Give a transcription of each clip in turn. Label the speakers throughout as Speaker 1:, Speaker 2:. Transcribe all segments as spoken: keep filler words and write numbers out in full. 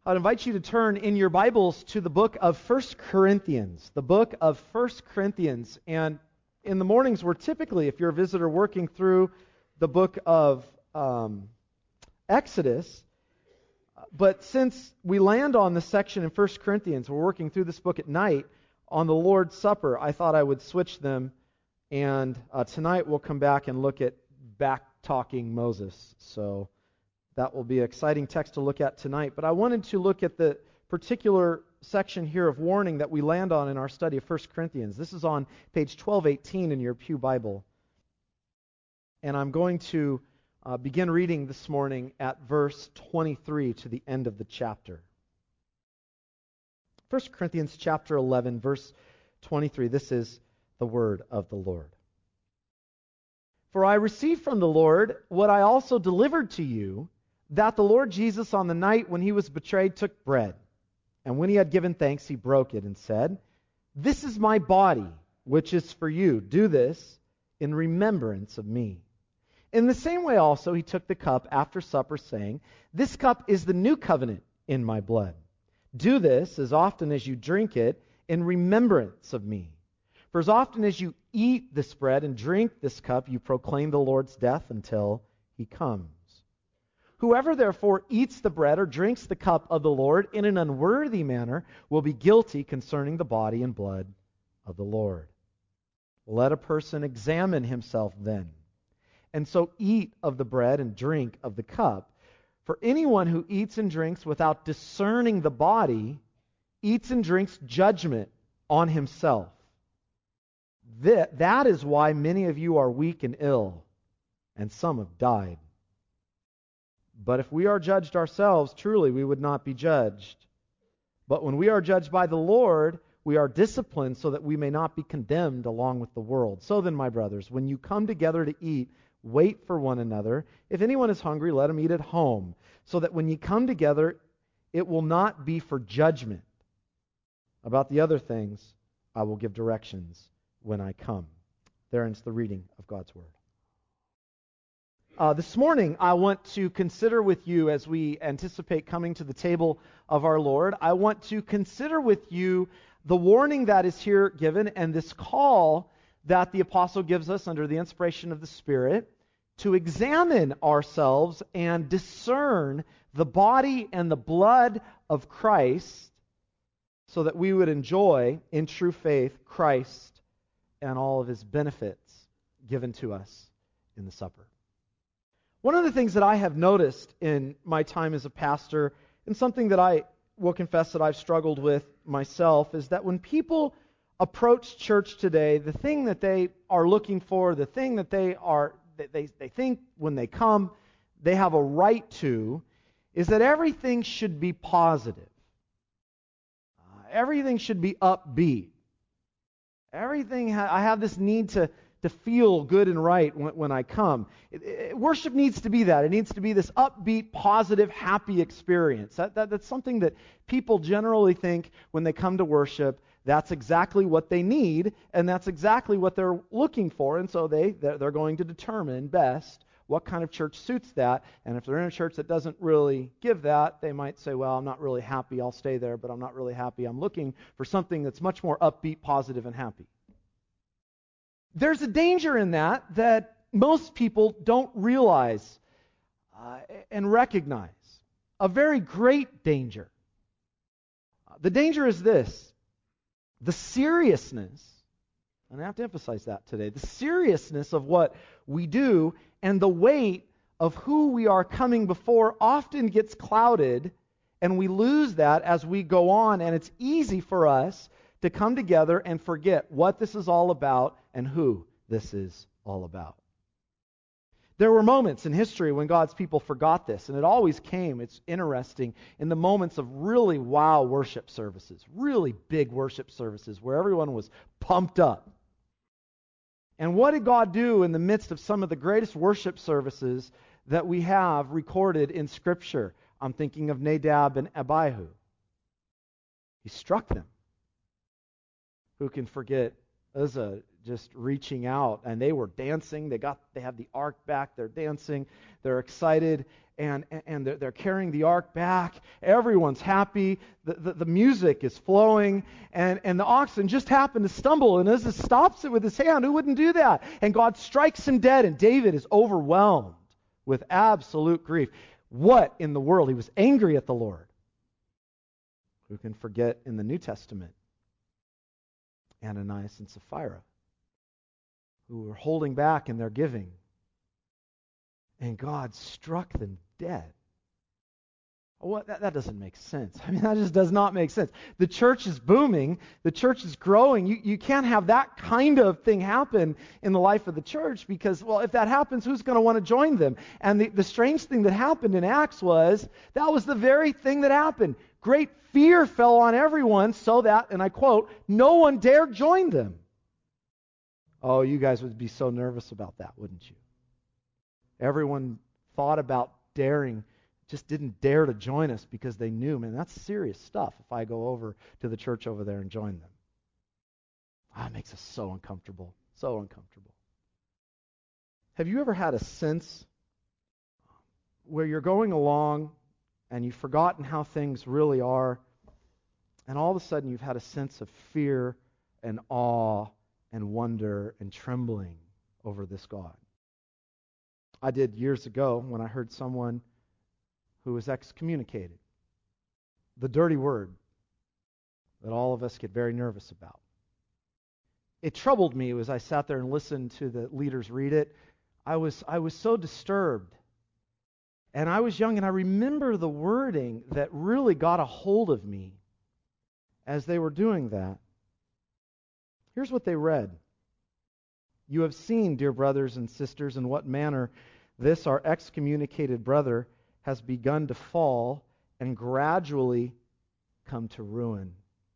Speaker 1: I'd invite you to turn in your Bibles to the book of First Corinthians, the book of First Corinthians. And in the mornings, we're typically, if you're a visitor, working through the book of um, Exodus. But since we land on this section in First Corinthians, we're working through this book at night on the Lord's Supper, I thought I would switch them. And uh, tonight we'll come back and look at back-talking Moses. So that will be an exciting text to look at tonight. But I wanted to look at the particular section here of warning that we land on in our study of First Corinthians. This is on page twelve eighteen in your Pew Bible. And I'm going to uh, begin reading this morning at verse twenty-three to the end of the chapter. First Corinthians chapter eleven, verse twenty-three. This is the word of the Lord. For I received from the Lord what I also delivered to you, that the Lord Jesus on the night when he was betrayed took bread, and when he had given thanks he broke it and said, "This is my body, which is for you. Do this in remembrance of me." In the same way also he took the cup after supper, saying, "This cup is the new covenant in my blood. Do this as often as you drink it in remembrance of me. For as often as you eat this bread and drink this cup, you proclaim the Lord's death until he comes. Whoever therefore eats the bread or drinks the cup of the Lord in an unworthy manner will be guilty concerning the body and blood of the Lord. Let a person examine himself then, and so eat of the bread and drink of the cup. For anyone who eats and drinks without discerning the body eats and drinks judgment on himself. That, that is why many of you are weak and ill, and some have died. But if we are judged ourselves, truly we would not be judged. But when we are judged by the Lord, we are disciplined so that we may not be condemned along with the world. So then, my brothers, when you come together to eat, wait for one another. If anyone is hungry, let him eat at home, so that when you come together, it will not be for judgment. About the other things, I will give directions when I come. There ends the reading of God's Word. Uh, this morning, I want to consider with you, as we anticipate coming to the table of our Lord, I want to consider with you the warning that is here given and this call that the apostle gives us under the inspiration of the Spirit to examine ourselves and discern the body and the blood of Christ so that we would enjoy in true faith Christ and all of his benefits given to us in the supper. One of the things that I have noticed in my time as a pastor, and something that I will confess that I've struggled with myself, is that when people approach church today, the thing that they are looking for, the thing that they are they, they think when they come they have a right to, is that everything should be positive. Uh, everything should be upbeat. Everything, ha- I have this need to to feel good and right when, when I come. It, it, worship needs to be that. It needs to be this upbeat, positive, happy experience. That, that, that's something that people generally think when they come to worship. That's exactly what they need, and that's exactly what they're looking for. And so they, they're, they're going to determine best what kind of church suits that. And if they're in a church that doesn't really give that, they might say, well, I'm not really happy. I'll stay there, but I'm not really happy. I'm looking for something that's much more upbeat, positive, and happy. There's a danger in that that most people don't realize uh, and recognize. A very great danger. The danger is this. The seriousness, and I have to emphasize that today, the seriousness of what we do and the weight of who we are coming before often gets clouded, and we lose that as we go on, and it's easy for us to come together and forget what this is all about and who this is all about. There were moments in history when God's people forgot this, and it always came, it's interesting, in the moments of really wow worship services, really big worship services where everyone was pumped up. And what did God do in the midst of some of the greatest worship services that we have recorded in Scripture? I'm thinking of Nadab and Abihu. He struck them. Who can forget Uzzah just reaching out, and they were dancing. They got they have the ark back. They're dancing. They're excited, and and they're, they're carrying the ark back. Everyone's happy. The, the the music is flowing, and and the oxen just happen to stumble, and Uzzah stops it with his hand. Who wouldn't do that? And God strikes him dead, and David is overwhelmed with absolute grief. What in the world? He was angry at the Lord. Who can forget in the New Testament Ananias and Sapphira, who were holding back in their giving, and God struck them dead? Well, that, that doesn't make sense. I mean, that just does not make sense. The church is booming. The church is growing. You, you can't have that kind of thing happen in the life of the church because, well, if that happens, who's going to want to join them? And the, the strange thing that happened in Acts was that was the very thing that happened. Great fear fell on everyone so that, and I quote, no one dared join them. Oh, you guys would be so nervous about that, wouldn't you? Everyone thought about daring, just didn't dare to join us because they knew, man, that's serious stuff if I go over to the church over there and join them. Ah, it makes us so uncomfortable, so uncomfortable. Have you ever had a sense where you're going along and you've forgotten how things really are, and all of a sudden you've had a sense of fear and awe and wonder and trembling over this God? I did years ago when I heard someone who was excommunicated. The dirty word that all of us get very nervous about. It troubled me as I sat there and listened to the leaders read it. I was I was so disturbed. And I was young, and I remember the wording that really got a hold of me as they were doing that. Here's what they read. You have seen, dear brothers and sisters, in what manner this our excommunicated brother has begun to fall and gradually come to ruin.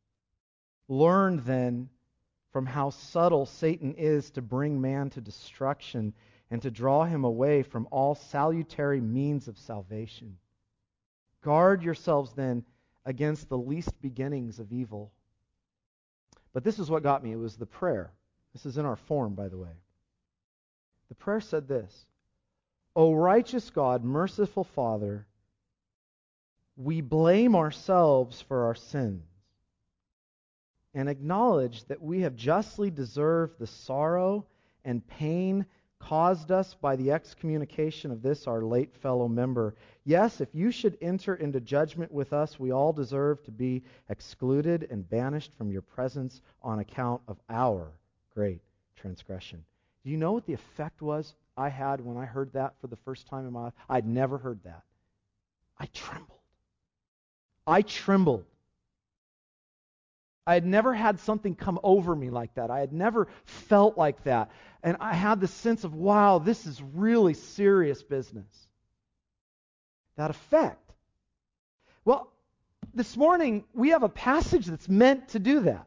Speaker 1: Learn then from how subtle Satan is to bring man to destruction and to draw him away from all salutary means of salvation. Guard yourselves then against the least beginnings of evil. But this is what got me. It was the prayer. This is in our form, by the way. The prayer said this: O righteous God, merciful Father, we blame ourselves for our sins and acknowledge that we have justly deserved the sorrow and pain caused us by the excommunication of this our late fellow member. Yes, if you should enter into judgment with us, we all deserve to be excluded and banished from your presence on account of our great transgression. Do you know what the effect was I had when I heard that for the first time in my life? I'd never heard that. I trembled. I trembled. I had never had something come over me like that. I had never felt like that. And I had the sense of, wow, this is really serious business. That effect. Well, this morning we have a passage that's meant to do that.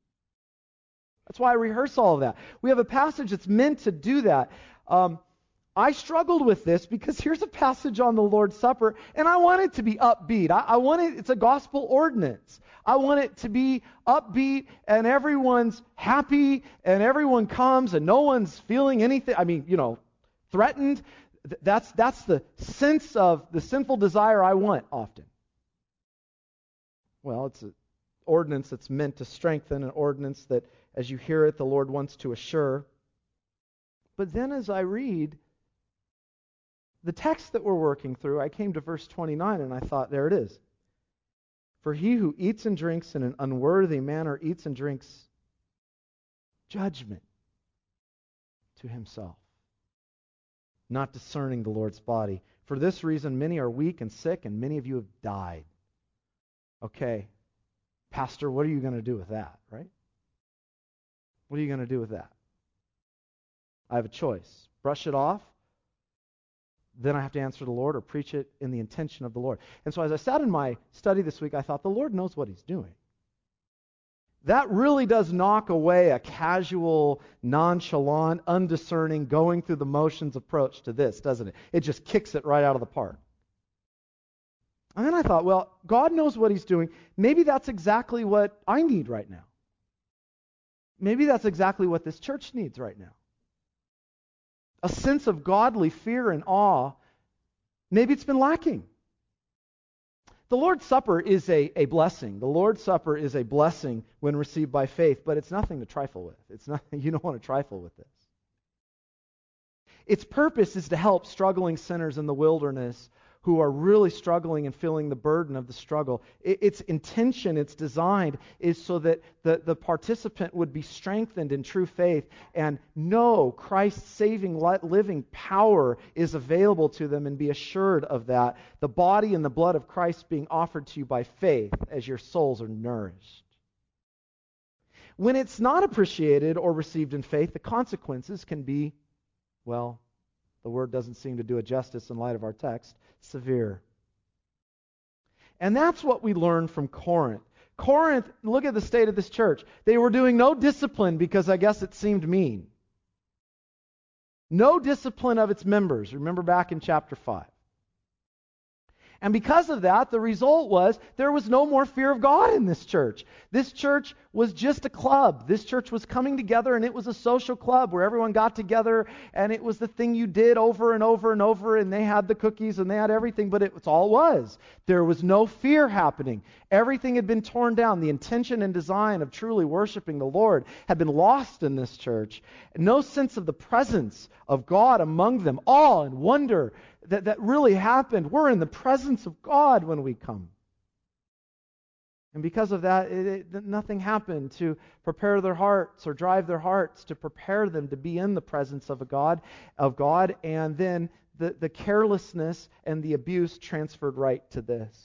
Speaker 1: That's why I rehearse all of that. We have a passage that's meant to do that. Um, I struggled with this because here's a passage on the Lord's Supper, and I want it to be upbeat. I, I want it, it's a gospel ordinance. I want it to be upbeat, and everyone's happy, and everyone comes, and no one's feeling anything, I mean, you know, threatened. That's, that's the sense of the sinful desire I want often. Well, it's an ordinance that's meant to strengthen, an ordinance that, as you hear it, the Lord wants to assure. But then as I read the text that we're working through, I came to verse twenty-nine and I thought, there it is. For he who eats and drinks in an unworthy manner eats and drinks judgment to himself, not discerning the Lord's body. For this reason, many are weak and sick, and many of you have died. Okay, Pastor, what are you going to do with that, right? What are you going to do with that? I have a choice. Brush it off, then I have to answer the Lord, or preach it in the intention of the Lord. And so as I sat in my study this week, I thought, the Lord knows what He's doing. That really does knock away a casual, nonchalant, undiscerning, going through the motions approach to this, doesn't it? It just kicks it right out of the park. And then I thought, well, God knows what He's doing. Maybe that's exactly what I need right now. Maybe that's exactly what this church needs right now. A sense of godly fear and awe. Maybe it's been lacking. The Lord's Supper is a, a blessing. The Lord's Supper is a blessing when received by faith, but it's nothing to trifle with. It's not, you don't want to trifle with this. Its purpose is to help struggling sinners in the wilderness who are really struggling and feeling the burden of the struggle. Its intention, its design, is so that the, the participant would be strengthened in true faith and know Christ's saving, living power is available to them and be assured of that. The body and the blood of Christ being offered to you by faith as your souls are nourished. When it's not appreciated or received in faith, the consequences can be, well, the word doesn't seem to do it justice in light of our text, severe. And that's what we learned from Corinth. Corinth, look at the state of this church. They were doing no discipline because I guess it seemed mean. No discipline of its members. Remember back in chapter five. And because of that, the result was there was no more fear of God in this church. This church was just a club. This church was coming together, and it was a social club where everyone got together, and it was the thing you did over and over and over, and they had the cookies and they had everything, but it was all it was. There was no fear happening. Everything had been torn down. The intention and design of truly worshiping the Lord had been lost in this church. No sense of the presence of God among them. Awe and wonder that, that really happened. We're in the presence of God when we come. And because of that, it, it, nothing happened to prepare their hearts or drive their hearts to prepare them to be in the presence of a God, of God, and then the, the carelessness and the abuse transferred right to this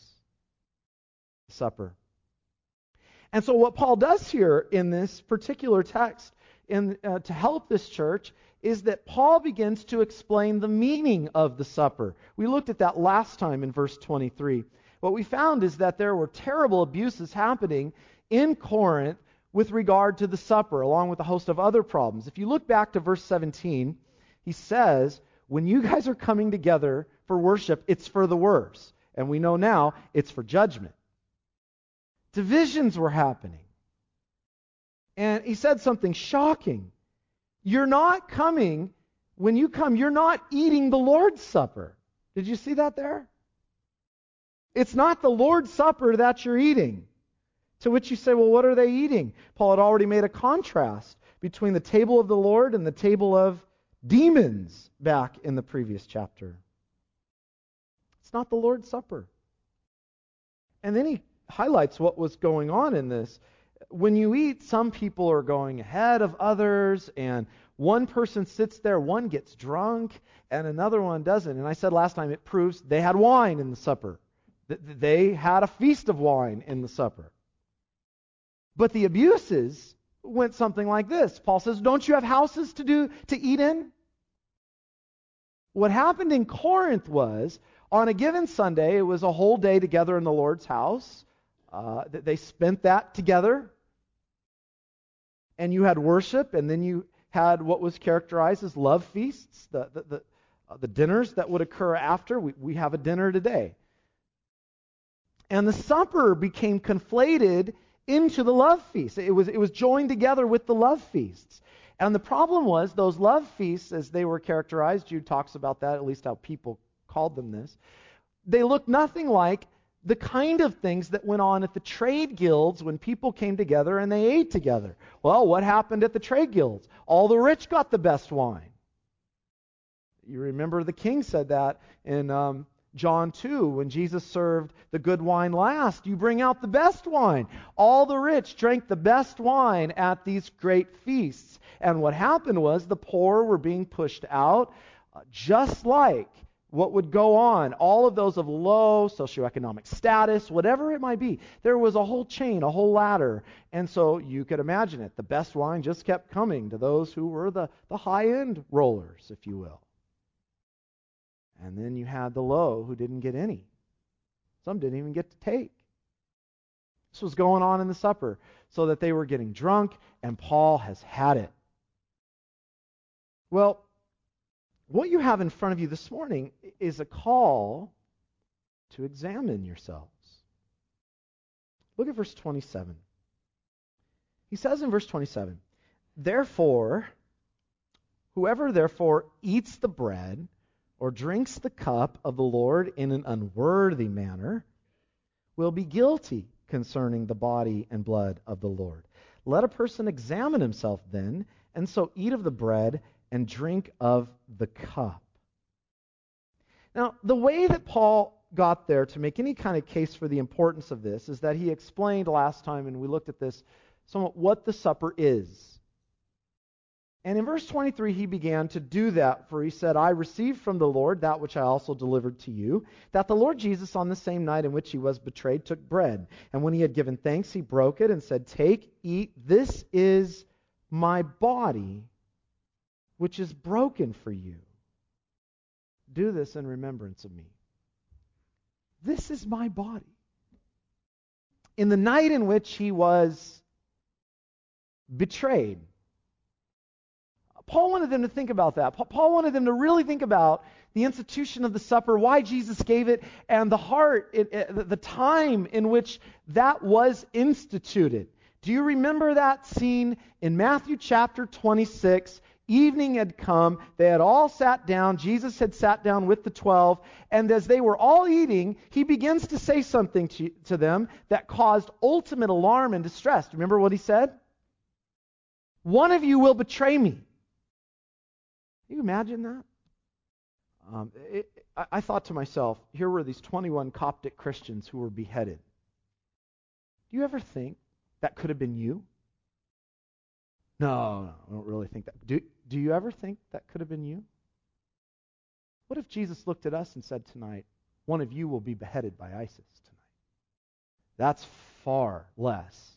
Speaker 1: supper. And so what Paul does here in this particular text in, uh, to help this church is that Paul begins to explain the meaning of the supper. We looked at that last time in verse twenty-three. What we found is that there were terrible abuses happening in Corinth with regard to the supper, along with a host of other problems. If you look back to verse seventeen, he says, when you guys are coming together for worship, it's for the worse. And we know now it's for judgment. Divisions were happening. And he said something shocking. You're not coming, when you come, you're not eating the Lord's Supper. Did you see that there? It's not the Lord's Supper that you're eating. To which you say, well, what are they eating? Paul had already made a contrast between the table of the Lord and the table of demons back in the previous chapter. It's not the Lord's Supper. And then he highlights what was going on in this. When you eat, some people are going ahead of others, and one person sits there, one gets drunk, and another one doesn't. And I said last time, it proves they had wine in the supper. They had a feast of wine in the supper. But the abuses went something like this. Paul says, don't you have houses to do to eat in? What happened in Corinth was, on a given Sunday, it was a whole day together in the Lord's house. Uh, they spent that together. And you had worship, and then you had what was characterized as love feasts, the the the, uh, the dinners that would occur after. We, we have a dinner today. And the supper became conflated into the love feast. It was, it was joined together with the love feasts. And the problem was those love feasts, as they were characterized, Jude talks about that, at least how people called them this, they looked nothing like the kind of things that went on at the trade guilds when people came together and they ate together. Well, what happened at the trade guilds? All the rich got the best wine. You remember the king said that in um, John two, when Jesus served the good wine last. You bring out the best wine. All the rich drank the best wine at these great feasts. And what happened was the poor were being pushed out, uh, just like what would go on, all of those of low socioeconomic status, whatever it might be. There was a whole chain, a whole ladder. And so you could imagine it. The best wine just kept coming to those who were the, the high-end rollers, if you will. And then you had the low who didn't get any. Some didn't even get to take. This was going on in the supper, so that they were getting drunk, and Paul has had it. Well, what you have in front of you this morning is a call to examine yourselves. Look at verse twenty-seven. He says in verse twenty-seven, Therefore, whoever therefore eats the bread or drinks the cup of the Lord in an unworthy manner will be guilty concerning the body and blood of the Lord. Let a person examine himself then, and so eat of the bread and drink of the cup. Now, the way that Paul got there to make any kind of case for the importance of this is that he explained last time, and we looked at this somewhat, what the supper is. And in verse twenty-three, he began to do that, for he said, I received from the Lord that which I also delivered to you, that the Lord Jesus on the same night in which he was betrayed took bread. And when he had given thanks, he broke it and said, Take, eat, this is my body, which is broken for you. Do this in remembrance of me. This is my body. In the night in which he was betrayed, Paul wanted them to think about that. Paul wanted them to really think about the institution of the supper, why Jesus gave it, and the heart, it, it, the time in which that was instituted. Do you remember that scene in Matthew chapter twenty-six? Evening had come. They had all sat down. Jesus had sat down with the twelve. And as they were all eating, he begins to say something to, to them that caused ultimate alarm and distress. Remember what he said? One of you will betray me. Can you imagine that? Um, it, I, I thought to myself, here were these twenty-one Coptic Christians who were beheaded. Do you ever think that could have been you? No, no, I don't really think that. Do, do you ever think that could have been you? What if Jesus looked at us and said tonight, one of you will be beheaded by ISIS tonight? That's far less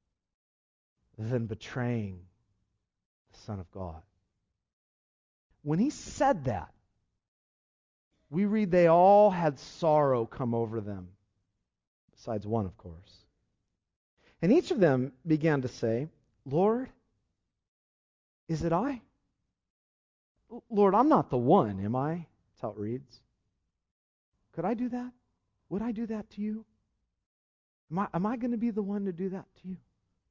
Speaker 1: than betraying the Son of God. When he said that, we read they all had sorrow come over them, besides one, of course. And each of them began to say, Lord, is it I? Lord, I'm not the one, am I? That's how it reads. Could I do that? Would I do that to you? Am I, am I going to be the one to do that to you?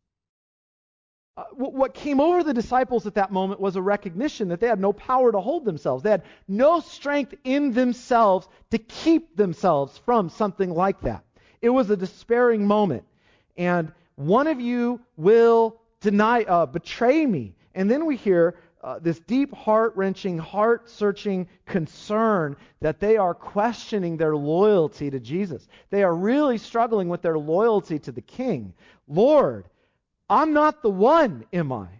Speaker 1: Uh, what came over the disciples at that moment was a recognition that they had no power to hold themselves. They had no strength in themselves to keep themselves from something like that. It was a despairing moment. And one of you will deny, uh, betray me. And then we hear uh, this deep, heart-wrenching, heart-searching concern that they are questioning their loyalty to Jesus. They are really struggling with their loyalty to the King. Lord, I'm not the one, am I?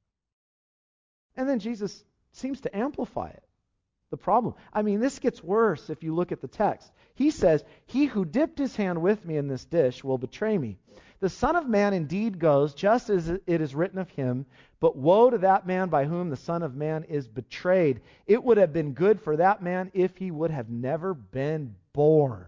Speaker 1: And then Jesus seems to amplify it, the problem. I mean, this gets worse if you look at the text. He says, He who dipped his hand with me in this dish will betray me. The Son of Man indeed goes, just as it is written of him, but woe to that man by whom the Son of Man is betrayed. It would have been good for that man if he would have never been born.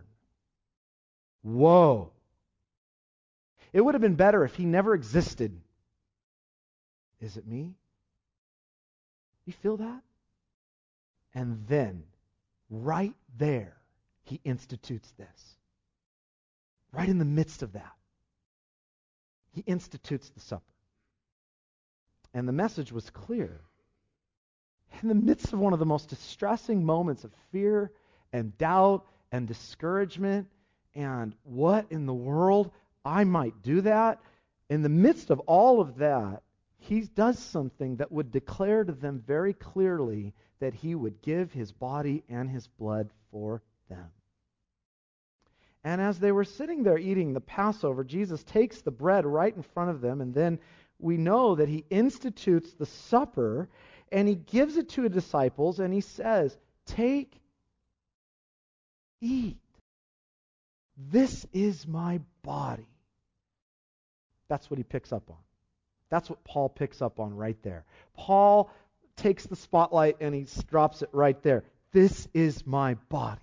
Speaker 1: Woe. It would have been better if he never existed. Is it me? You feel that? And then, right there, he institutes this. Right in the midst of that, he institutes the supper. And the message was clear. In the midst of one of the most distressing moments of fear and doubt and discouragement and what in the world, I might do that. In the midst of all of that, he does something that would declare to them very clearly that he would give his body and his blood for them. And as they were sitting there eating the Passover, Jesus takes the bread right in front of them, and then we know that he institutes the supper, and he gives it to his disciples, and he says, Take, eat. This is my body. That's what he picks up on. That's what Paul picks up on right there. Paul takes the spotlight and he drops it right there. This is my body.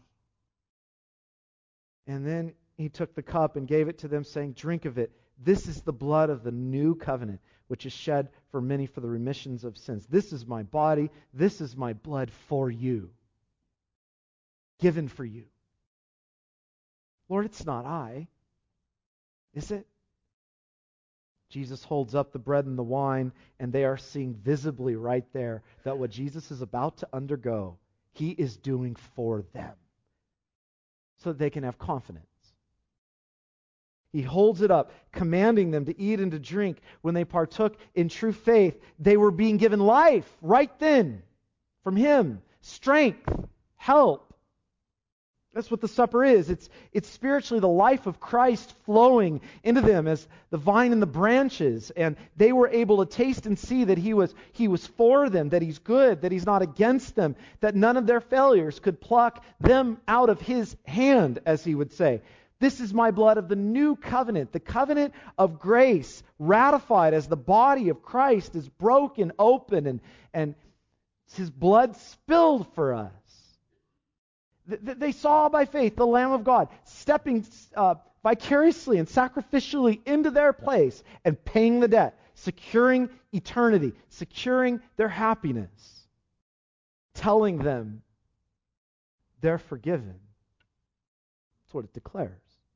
Speaker 1: And then he took the cup and gave it to them, saying, Drink of it. This is the blood of the new covenant, which is shed for many for the remissions of sins. This is my body. This is my blood for you. Given for you. Lord, it's not I. Is it? Jesus holds up the bread and the wine, and they are seeing visibly right there that what Jesus is about to undergo, he is doing for them, so that they can have confidence. He holds it up, commanding them to eat and to drink. When they partook in true faith, they were being given life right then from him, strength, help. That's what the supper is. It's, it's spiritually the life of Christ flowing into them as the vine and the branches. And they were able to taste and see that he was, he was for them, that he's good, that he's not against them, that none of their failures could pluck them out of his hand, as he would say. This is my blood of the new covenant, the covenant of grace, ratified as the body of Christ is broken open and, and his blood spilled for us. They saw by faith the Lamb of God stepping uh, vicariously and sacrificially into their place and paying the debt, securing eternity, securing their happiness, telling them they're forgiven. That's what it declares.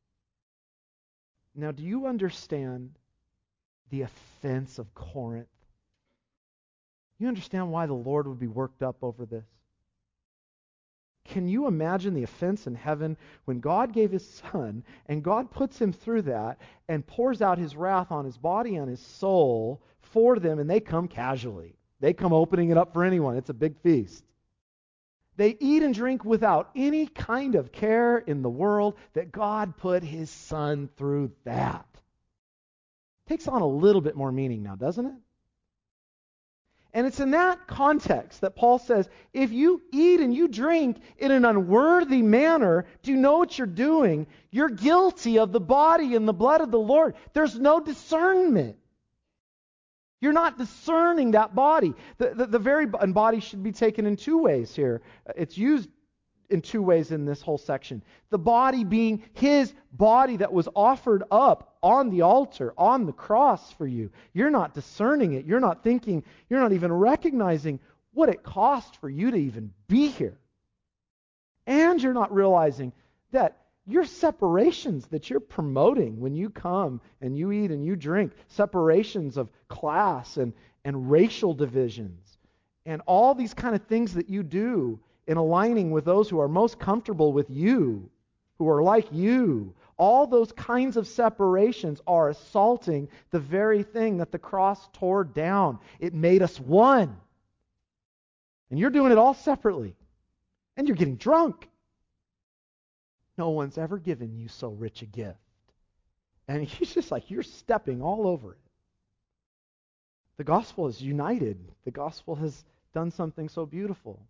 Speaker 1: Now, do you understand the offense of Corinth? You understand why the Lord would be worked up over this? Can you imagine the offense in heaven when God gave his Son and God puts him through that and pours out his wrath on his body and his soul for them, and they come casually. They come opening it up for anyone. It's a big feast. They eat and drink without any kind of care in the world that God put his Son through that. Takes on a little bit more meaning now, doesn't it? And it's in that context that Paul says, if you eat and you drink in an unworthy manner, do you know what you're doing? You're guilty of the body and the blood of the Lord. There's no discernment. You're not discerning that body. The, the, the very and body should be taken in two ways here. It's used in two ways in this whole section. The body being his body that was offered up on the altar, on the cross for you. You're not discerning it. You're not thinking, you're not even recognizing what it cost for you to even be here. And you're not realizing that your separations that you're promoting when you come and you eat and you drink, separations of class and, and racial divisions, and all these kind of things that you do in aligning with those who are most comfortable with you, who are like you, all those kinds of separations are assaulting the very thing that the cross tore down. It made us one. And you're doing it all separately. And you're getting drunk. No one's ever given you so rich a gift. And he's just like, you're stepping all over it. The gospel is united. The gospel has done something so beautiful.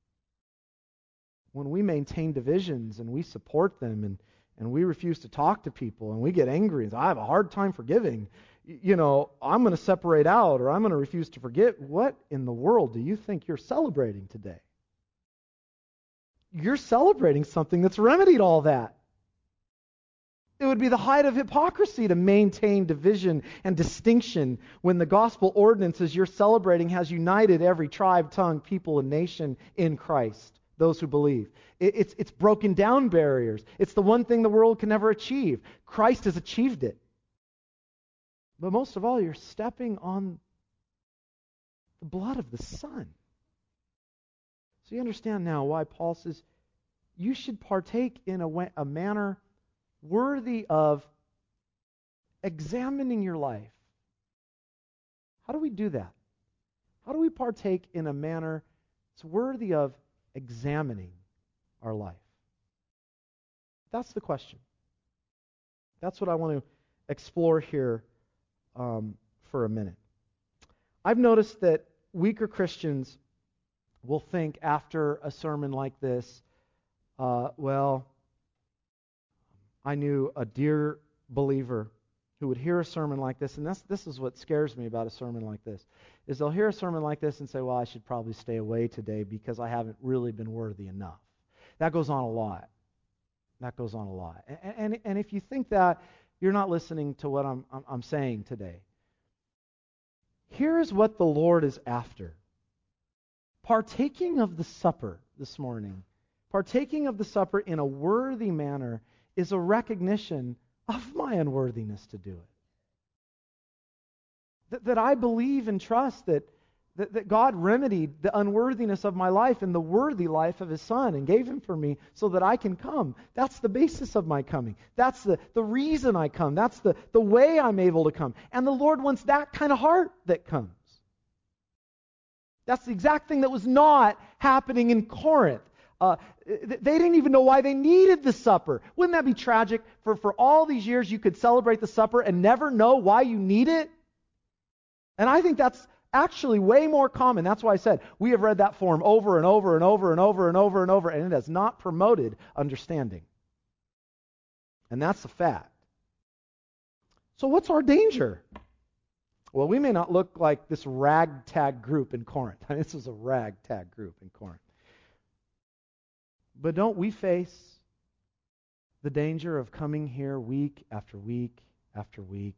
Speaker 1: When we maintain divisions and we support them and, and we refuse to talk to people and we get angry and say, I have a hard time forgiving, you know, I'm going to separate out or I'm going to refuse to forgive. What in the world do you think you're celebrating today? You're celebrating something that's remedied all that. It would be the height of hypocrisy to maintain division and distinction when the gospel ordinances you're celebrating has united every tribe, tongue, people, and nation in Christ. Those who believe. It, it's, it's broken down barriers. It's the one thing the world can never achieve. Christ has achieved it. But most of all, you're stepping on the blood of the Son. So you understand now why Paul says you should partake in a, way, a manner worthy of examining your life. How do we do that? How do we partake in a manner that's worthy of examining our life? That's the question. That's what I want to explore here um, for a minute. I've noticed that weaker Christians will think after a sermon like this, uh, well, I knew a dear believer who would hear a sermon like this, and this, this is what scares me about a sermon like this, is they'll hear a sermon like this and say, well, I should probably stay away today because I haven't really been worthy enough. That goes on a lot. That goes on a lot. And, and, and if you think that, you're not listening to what I'm, I'm, I'm saying today. Here's what the Lord is after. Partaking of the supper this morning, partaking of the supper in a worthy manner is a recognition of my unworthiness to do it. that, that I believe and trust that, that, that God remedied the unworthiness of my life in the worthy life of His Son and gave Him for me so that I can come. That's the basis of my coming. That's the, the reason I come. That's the, the way I'm able to come. And the Lord wants that kind of heart that comes. That's the exact thing that was not happening in Corinth. Uh, they didn't even know why they needed the supper. Wouldn't that be tragic? For, for all these years you could celebrate the supper and never know why you need it? And I think that's actually way more common. That's why I said we have read that form over and over and over and over and over and over, and it has not promoted understanding. And that's a fact. So what's our danger? Well, we may not look like this ragtag group in Corinth. I mean, this is a ragtag group in Corinth. But don't we face the danger of coming here week after week after week?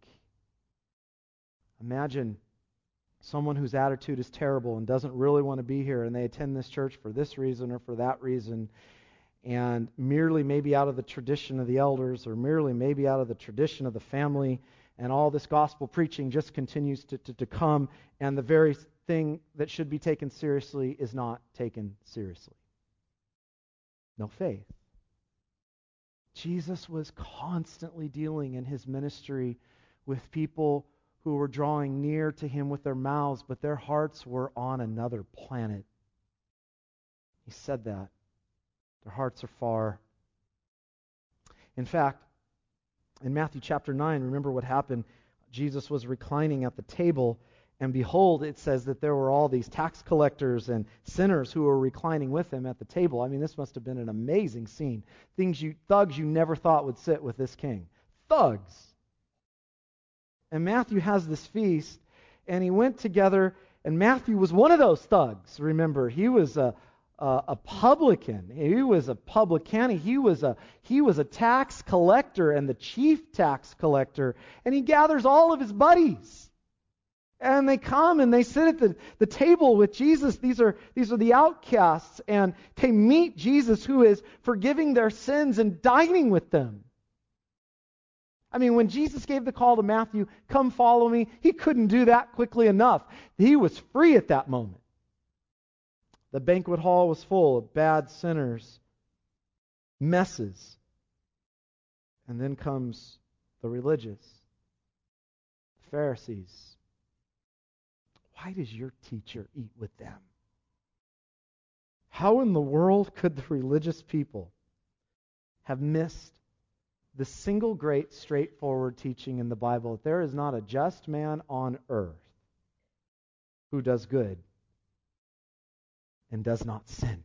Speaker 1: Imagine someone whose attitude is terrible and doesn't really want to be here, and they attend this church for this reason or for that reason, and merely maybe out of the tradition of the elders or merely maybe out of the tradition of the family, and all this gospel preaching just continues to, to, to come, and the very thing that should be taken seriously is not taken seriously. No faith. Jesus was constantly dealing in His ministry with people who were drawing near to Him with their mouths, but their hearts were on another planet. He said that. Their hearts are far. In fact, in Matthew chapter nine, remember what happened? Jesus was reclining at the table, and behold, it says that there were all these tax collectors and sinners who were reclining with Him at the table. I mean, this must have been an amazing scene. Things you, thugs you never thought would sit with this king. Thugs. And Matthew has this feast, and he went together, and Matthew was one of those thugs. Remember, he was a a, a publican. He was a publican. He was a he was a tax collector and the chief tax collector, and he gathers all of his buddies. And they come and they sit at the, the table with Jesus. These are these are the outcasts, and they meet Jesus, who is forgiving their sins and dining with them. I mean, when Jesus gave the call to Matthew, come follow me, He couldn't do that quickly enough. He was free at that moment. The banquet hall was full of bad sinners, messes. And then comes the religious, the Pharisees. Why does your teacher eat with them? How in the world could the religious people have missed the single great straightforward teaching in the Bible that there is not a just man on earth who does good and does not sin?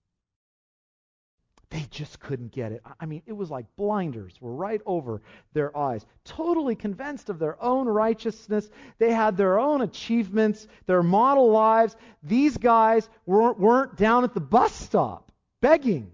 Speaker 1: They just couldn't get it. I mean, it was like blinders were right over their eyes. Totally convinced of their own righteousness. They had their own achievements, their model lives. These guys weren't, weren't down at the bus stop begging.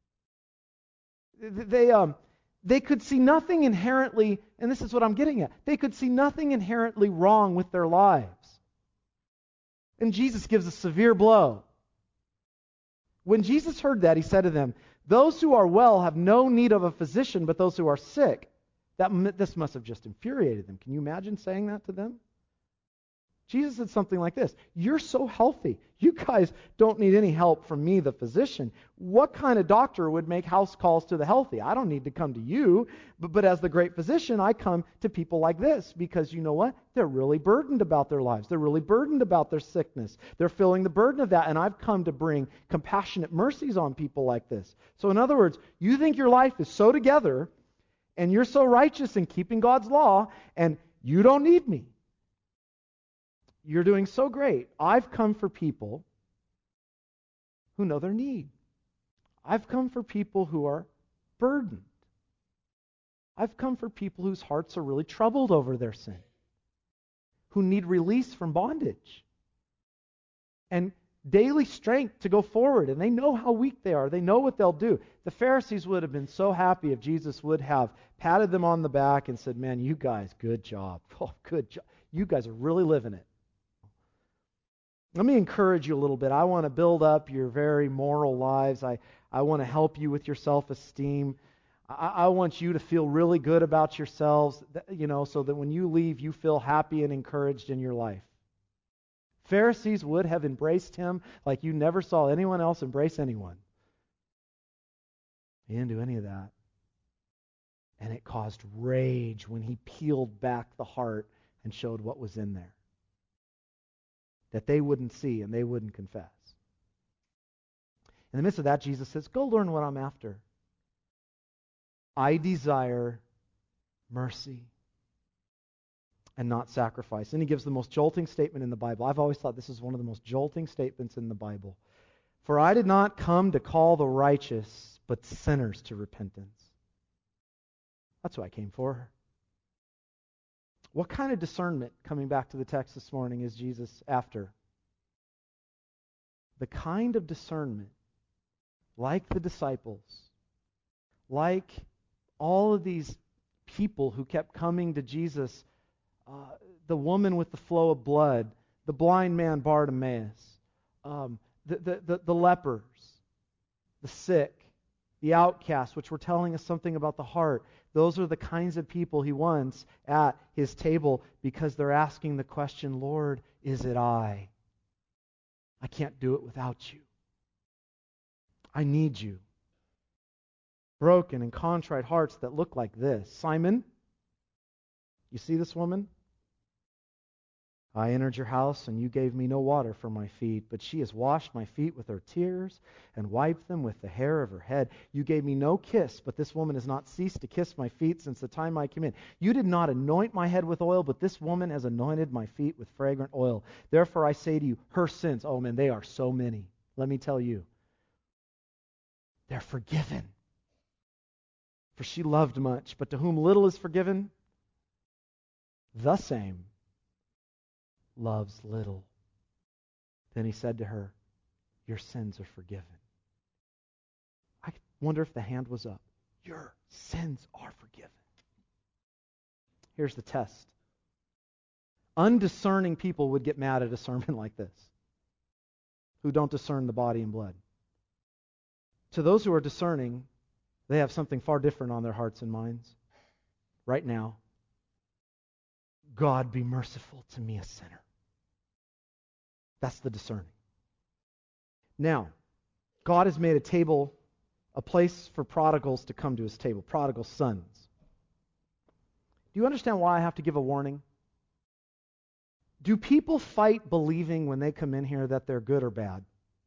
Speaker 1: They um they could see nothing inherently, and this is what I'm getting at, they could see nothing inherently wrong with their lives. And Jesus gives a severe blow. When Jesus heard that, He said to them, those who are well have no need of a physician, but those who are sick. That this must have just infuriated them. Can you imagine saying that to them? Jesus said something like this: you're so healthy. You guys don't need any help from me, the physician. What kind of doctor would make house calls to the healthy? I don't need to come to you. But, but as the great physician, I come to people like this because you know what? They're really burdened about their lives. They're really burdened about their sickness. They're feeling the burden of that. And I've come to bring compassionate mercies on people like this. So in other words, you think your life is so together and you're so righteous in keeping God's law and you don't need me. You're doing so great. I've come for people who know their need. I've come for people who are burdened. I've come for people whose hearts are really troubled over their sin, who need release from bondage and daily strength to go forward. And they know how weak they are. They know what they'll do. The Pharisees would have been so happy if Jesus would have patted them on the back and said, man, you guys, good job. Oh, good job. You guys are really living it. Let me encourage you a little bit. I want to build up your very moral lives. I, I want to help you with your self-esteem. I, I want you to feel really good about yourselves, you know, so that when you leave, you feel happy and encouraged in your life. Pharisees would have embraced him like you never saw anyone else embrace anyone. He didn't do any of that. And it caused rage when he peeled back the heart and showed what was in there that they wouldn't see and they wouldn't confess. In the midst of that, Jesus says, go learn what I'm after. I desire mercy and not sacrifice. And he gives the most jolting statement in the Bible. I've always thought this is one of the most jolting statements in the Bible. For I did not come to call the righteous, but sinners to repentance. That's what I came for. What kind of discernment, coming back to the text this morning, is Jesus after? The kind of discernment, like the disciples, like all of these people who kept coming to Jesus, uh, the woman with the flow of blood, the blind man Bartimaeus, um, the, the, the, the lepers, the sick, the outcasts, which were telling us something about the heart. Those are the kinds of people he wants at his table because they're asking the question, Lord, is it I? I can't do it without you. I need you. Broken and contrite hearts that look like this. Simon, you see this woman? I entered your house, and you gave me no water for my feet, but she has washed my feet with her tears and wiped them with the hair of her head. You gave me no kiss, but this woman has not ceased to kiss my feet since the time I came in. You did not anoint my head with oil, but this woman has anointed my feet with fragrant oil. Therefore I say to you, her sins, oh man, they are so many. Let me tell you, they're forgiven. For she loved much, but to whom little is forgiven, the same loves little. Then he said to her, your sins are forgiven. I wonder if the hand was up. Your sins are forgiven. Here's the test. Undiscerning people would get mad at a sermon like this, who don't discern the body and blood. To those who are discerning, they have something far different on their hearts and minds. Right now, God be merciful to me, a sinner. That's the discerning. Now, God has made a table, a place for prodigals to come to his table, prodigal sons. Do you understand why I have to give a warning? Do people fight believing when they come in here that they're good or bad?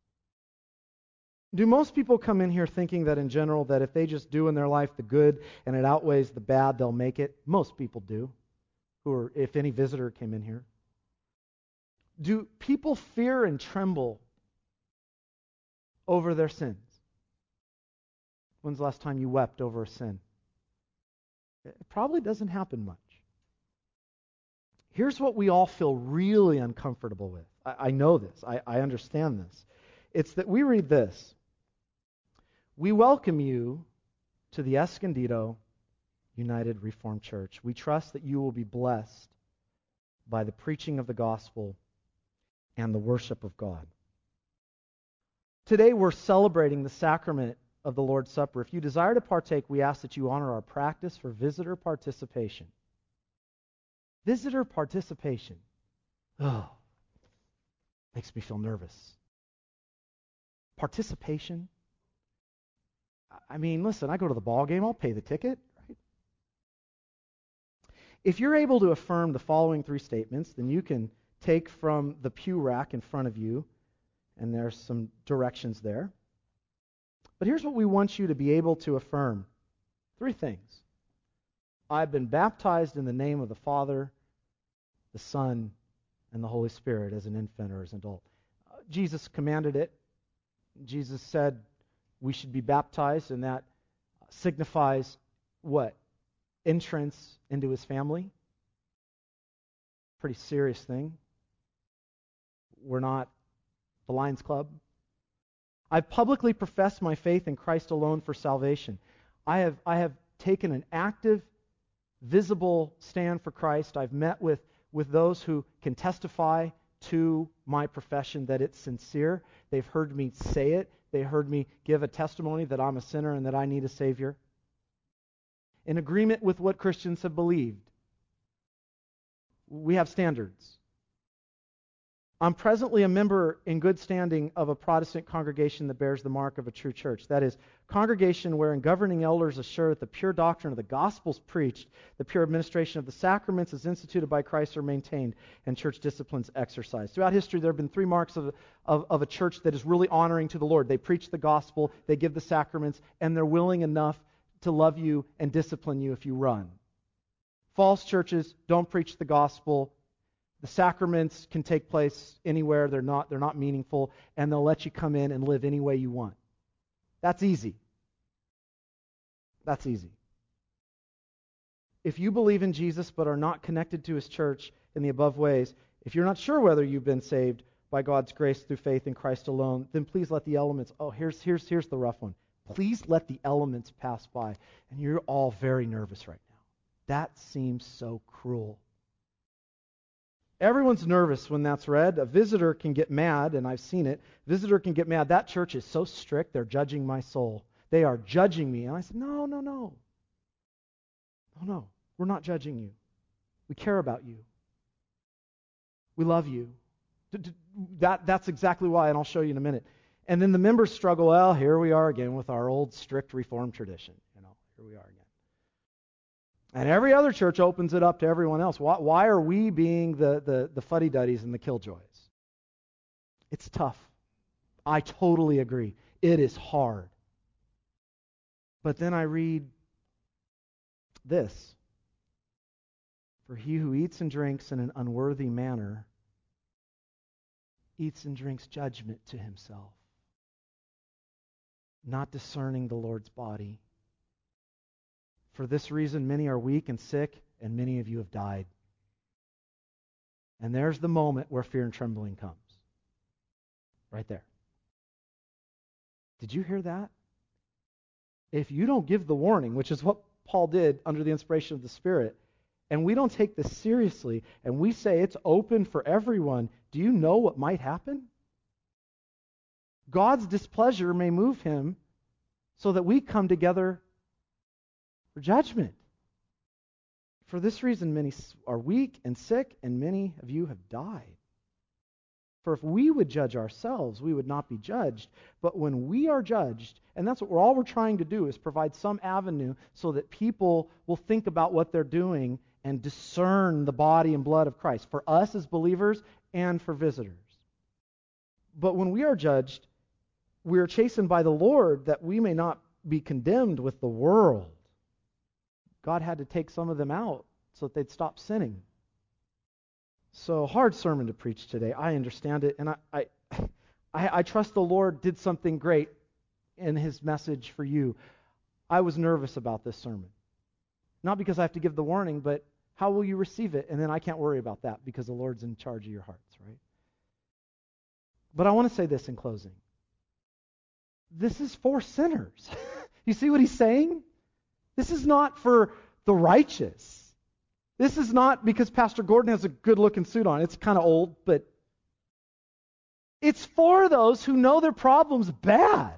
Speaker 1: Do most people come in here thinking that in general that if they just do in their life the good and it outweighs the bad, they'll make it? Most people do, who are, if any visitor came in here. Do people fear and tremble over their sins? When's the last time you wept over a sin? It probably doesn't happen much. Here's what we all feel really uncomfortable with. I, I know this. I, I understand this. It's that we read this. We welcome you to the Escondido United Reformed Church. We trust that you will be blessed by the preaching of the gospel and the worship of God. Today we're celebrating the sacrament of the Lord's Supper. If you desire to partake, we ask that you honor our practice for visitor participation. Visitor participation. Oh, makes me feel nervous. Participation? I mean, listen, I go to the ball game, I'll pay the ticket. Right? If you're able to affirm the following three statements, then you can take from the pew rack in front of you, and there's some directions there. But here's what we want you to be able to affirm. Three things. I've been baptized in the name of the Father, the Son, and the Holy Spirit as an infant or as an adult. Uh, Jesus commanded it. Jesus said we should be baptized, and that signifies what? Entrance into his family. Pretty serious thing. We're not the Lions Club. I've publicly professed my faith in Christ alone for salvation. I have, I have taken an active, visible stand for Christ. I've met with, with those who can testify to my profession that it's sincere. They've heard me say it. They heard me give a testimony that I'm a sinner and that I need a Savior. in agreement with what Christians have believed. We have standards. I'm presently a member in good standing of a Protestant congregation that bears the mark of a true church. That is, congregation wherein governing elders assure that the pure doctrine of the gospel is preached, the pure administration of the sacraments is instituted by Christ are maintained, and church disciplines exercised. Throughout history, there have been three marks of, of, of a church that is really honoring to the Lord. They preach the gospel, they give the sacraments, and they're willing enough to love you and discipline you if you run. False churches don't preach the gospel. The sacraments can take place anywhere. They're not, they're not meaningful, and they'll let you come in and live any way you want. That's easy. That's easy. If you believe in Jesus but are not connected to His church in the above ways, if you're not sure whether you've been saved by God's grace through faith in Christ alone, then please let the elements, oh, here's, here's, here's the rough one. Please let the elements pass by. And you're all very nervous right now. That seems so cruel. Everyone's nervous when that's read. A visitor can get mad, and I've seen it. A visitor can get mad. That church is so strict, they're judging my soul. They are judging me. And I said, no, no, no. No, no. We're not judging you. We care about you. We love you. That, that's exactly why, and I'll show you in a minute. And then the members struggle, well, here we are again with our old strict Reformed tradition. You know, here we are again. And every other church opens it up to everyone else. Why, why are we being the, the, the fuddy-duddies and the killjoys? It's tough. I totally agree. It is hard. But then I read this. For he who eats and drinks in an unworthy manner eats and drinks judgment to himself, not discerning the Lord's body. For this reason, many are weak and sick, and many of you have died. And there's the moment where fear and trembling comes. Right there. Did you hear that? If you don't give the warning, which is what Paul did under the inspiration of the Spirit, and we don't take this seriously, and we say it's open for everyone, do you know what might happen? God's displeasure may move Him so that we come together for judgment. For this reason, many are weak and sick, and many of you have died. For if we would judge ourselves, we would not be judged. But when we are judged, and that's what we're all we're trying to do, is provide some avenue so that people will think about what they're doing and discern the body and blood of Christ, for us as believers and for visitors. But when we are judged, we are chastened by the Lord that we may not be condemned with the world. God had to take some of them out so that they'd stop sinning. So, hard sermon to preach today. I understand it, and I, I, I, I trust the Lord did something great in His message for you. I was nervous about this sermon. Not because I have to give the warning, but how will you receive it? And then I can't worry about that because the Lord's in charge of your hearts, right? But I want to say this in closing. This is for sinners. You see what he's saying? This is not for the righteous. This is not because Pastor Gordon has a good-looking suit on. It's kind of old, but it's for those who know their problem's bad.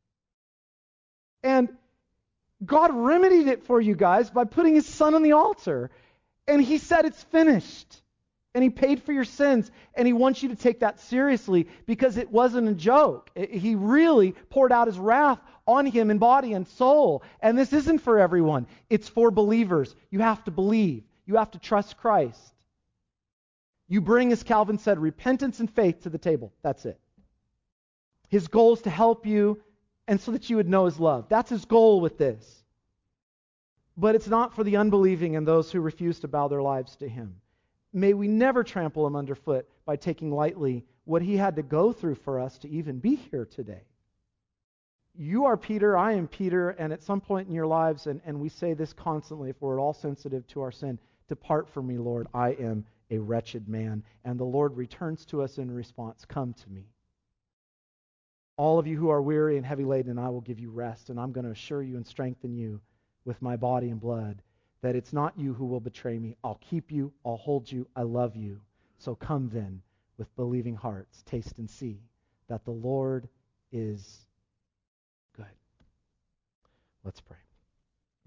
Speaker 1: And God remedied it for you guys by putting His Son on the altar. And He said it's finished. And He paid for your sins. And He wants you to take that seriously because it wasn't a joke. He really poured out His wrath on Him in body and soul. And this isn't for everyone. It's for believers. You have to believe. You have to trust Christ. You bring, as Calvin said, repentance and faith to the table. That's it. His goal is to help you and so that you would know His love. That's His goal with this. But it's not for the unbelieving and those who refuse to bow their lives to Him. May we never trample Him underfoot by taking lightly what He had to go through for us to even be here today. You are Peter, I am Peter, and at some point in your lives, and, and we say this constantly if we're at all sensitive to our sin, depart from me, Lord, I am a wretched man. And the Lord returns to us in response, come to me. All of you who are weary and heavy laden, and I will give you rest, and I'm going to assure you and strengthen you with my body and blood, that it's not you who will betray me. I'll keep you, I'll hold you, I love you. So come then with believing hearts, taste and see that the Lord is good. Let's pray.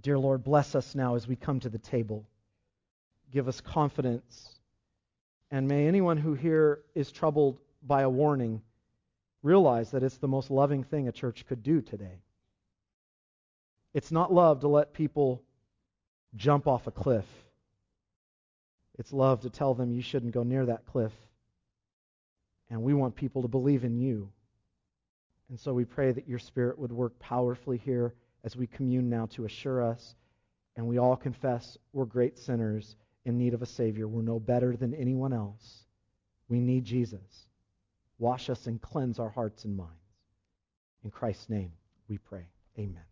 Speaker 1: Dear Lord, bless us now as we come to the table. Give us confidence. And may anyone who here is troubled by a warning realize that it's the most loving thing a church could do today. It's not love to let people jump off a cliff. It's love to tell them you shouldn't go near that cliff. And we want people to believe in you. And so we pray that your Spirit would work powerfully here as we commune now to assure us. And we all confess we're great sinners in need of a Savior. We're no better than anyone else. We need Jesus. Wash us and cleanse our hearts and minds. In Christ's name we pray. Amen.